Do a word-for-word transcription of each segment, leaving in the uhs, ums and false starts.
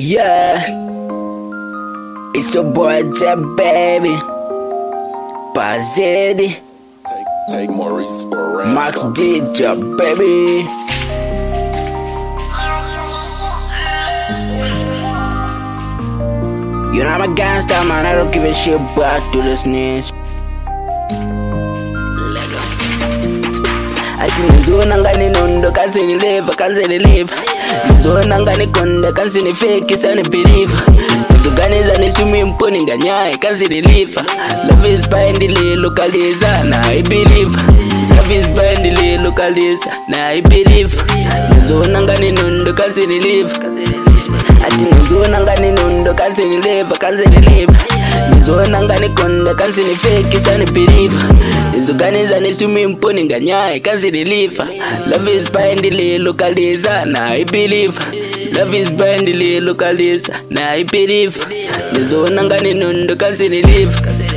Yeah, it's your boy Jet Baby, Bazedi, Take, take Maurice for a ransom. Max D, Jet Baby. You know I'm a gangster, man. I don't give a shit back to the snitch. Ati nizona ngani nondo kansi ni live, kansi ni live. Nizona ngani konda kansi ni fake, sani believe. Nizogani ni sumi mponi nganyai, kansi ni live. Love is blind, ili localiza, na I believe. Love is blind, ili localiza, na I believe. Nizona ngani nondo kansi ni live. Ati nizona ngani nondo kansi ni live, kansi ni live. Nizona ngani konda kansi ni fake, sani believe. Nizogani ni sumi mponi nganyai, kansi ni live. Love is blind, ili localiza, na I believe. Love is blind, ili localiza, na I believe. Nizona ngani nondo kansi ni live.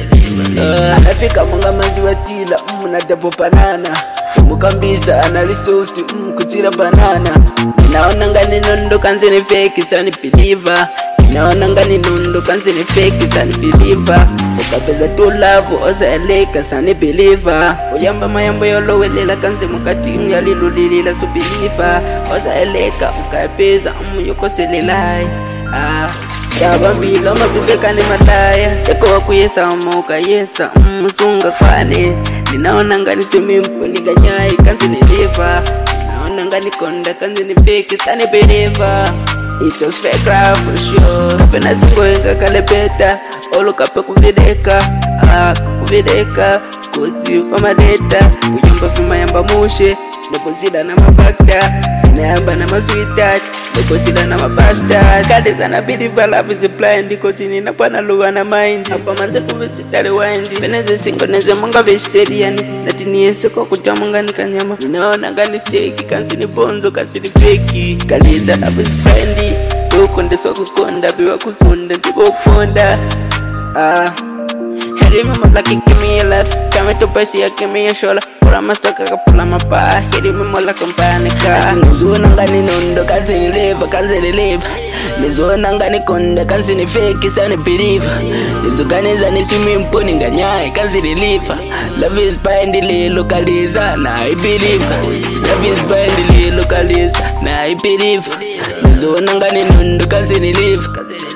Uh, Afika munga maziwa tila, mm, na dabo banana. Mukambisa analisoti, mm, kutira banana. Naona ngani nondo kansi ni fake, sani believer. Naona ngani nondo kansi ni fake, sani believer. Ukapeza tu love, oza eleka, sani believer. Uyamba mayambo yolo welela kansi mukati yalilulilila so believer. Oza eleka, ukapeza umu yoko selelai. Ah, yabambila mabize kani mataya. Eko wakuyesa umoka yesa, umusunga kwale. Ninaona ngani sumi mponi ganyai, kansi ni liver. Naona ngani konda kansi ni fake, sani believer. It was fake love for sure. Kape na zingo inga kalepeta. Olo kape kuvideka, ah, kuvideka. Kuzi wa madeta. Kujumba fima yamba mushe. Nepo zida na mafakta. Zina yamba na masweetheart. Nepo zida na mapasta. Kade zana believer love is blind. Diko zini na pana luwa na mind. Hapa manze kuvisitari windi. Peneze singo neze munga vegetarian. Natini yese kwa kuja munga ni kanyama. Ninaona ngani steaki. Kansi ni bonzo, kansi ni fake. Kaliza love is blind. Tukonde so kukonda. Biwa kuzunda, biwa kukonda. Ah, heri mimo laki kimi ya love. Kame tupasi ya kimi ya shola. Pura mastoka kapula mapa. Heri mimo laki mpanika. Ati nizona ngani nondo kansi ni live, kansi ni live. Nizona ngani konda kansi ni fake, sani believe. Nizogani zani sumi mponi nganyai, kansi ni live. Love is blind, ili localiza, na I believe. Love is blind, ili localiza, na I believe. Nizona ngani nondo kansi ni live.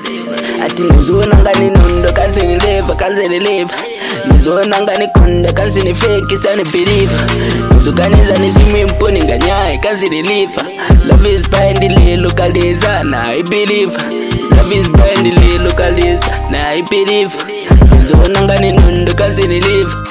Ati nizona ngani nondo kansi ni live, kansi ni live. Nizona ngani konda kansi ni fake, sani believe. Nizogani zani sumi mponi nganyai, kansi ni live. Love is blind, ili localiza, na I believe. Love is blind, ili localiza, na I believe. Nizona ngani nondo kansi ni live.